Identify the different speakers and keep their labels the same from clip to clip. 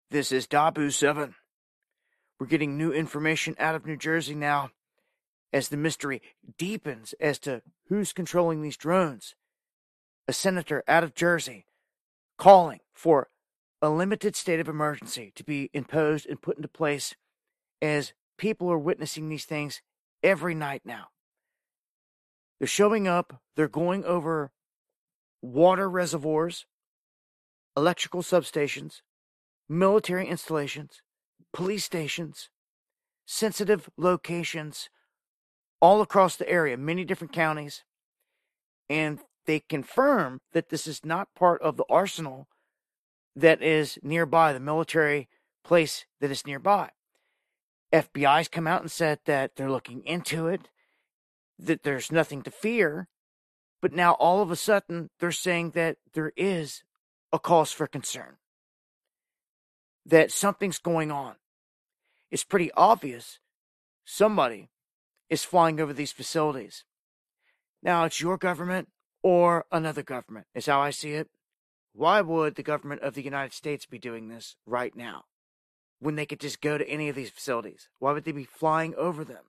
Speaker 1: This is Dabu7. We're getting new information out of New Jersey now as the mystery deepens as to who's controlling these drones. A senator out of Jersey calling for a limited state of emergency to be imposed and put into place as people are witnessing these things every night now. They're showing up, they're going over water reservoirs, electrical substations, military installations, police stations, sensitive locations all across the area, many different counties, and they confirm that this is not part of the arsenal that is nearby, the military place that is nearby. FBI's come out and said that they're looking into it, that there's nothing to fear, but now all of a sudden they're saying that there is a cause for concern, that something's going on. It's pretty obvious somebody is flying over these facilities. Now, it's your government or another government, is how I see it. Why would the government of the United States be doing this right now when they could just go to any of these facilities? Why would they be flying over them?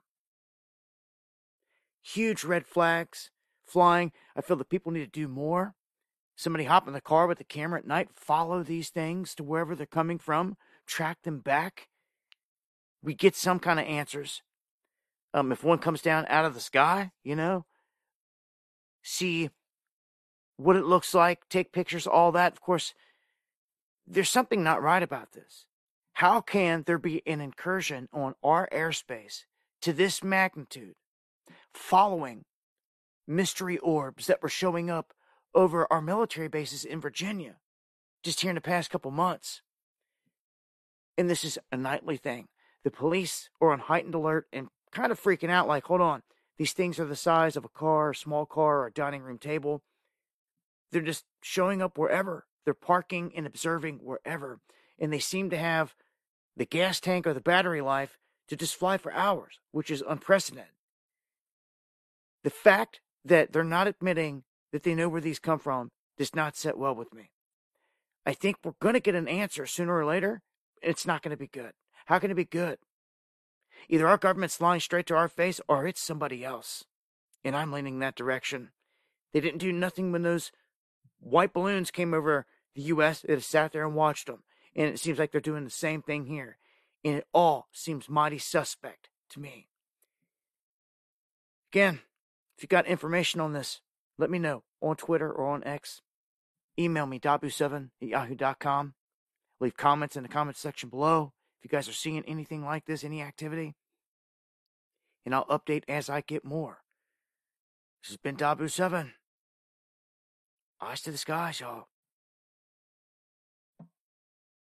Speaker 1: Huge red flags flying. I feel that people need to do more. Somebody hop in the car with the camera at night, follow these things to wherever they're coming from, track them back. We get some kind of answers. If one comes down out of the sky, see what it looks like, take pictures, all that. Of course, there's something not right about this. How can there be an incursion on our airspace to this magnitude following mystery orbs that were showing up over our military bases in Virginia just here in the past couple months? And this is a nightly thing. The police are on heightened alert and kind of freaking out like, hold on, these things are the size of a car, a small car, or a dining room table. They're just showing up wherever. They're parking and observing wherever. And they seem to have the gas tank or the battery life to just fly for hours, which is unprecedented. The fact that they're not admitting that they know where these come from does not sit well with me. I think we're going to get an answer sooner or later. It's not going to be good. How can it be good? Either our government's lying straight to our face or it's somebody else. And I'm leaning that direction. They didn't do nothing when those white balloons came over the U.S. They just sat there and watched them. And it seems like they're doing the same thing here. And it all seems mighty suspect to me. Again, if you got information on this, let me know on Twitter or on X. Email me, dabu7@yahoo.com. Leave comments in the comments section below if you guys are seeing anything like this, any activity. And I'll update as I get more. This has been Dabu7. Eyes to the skies, y'all.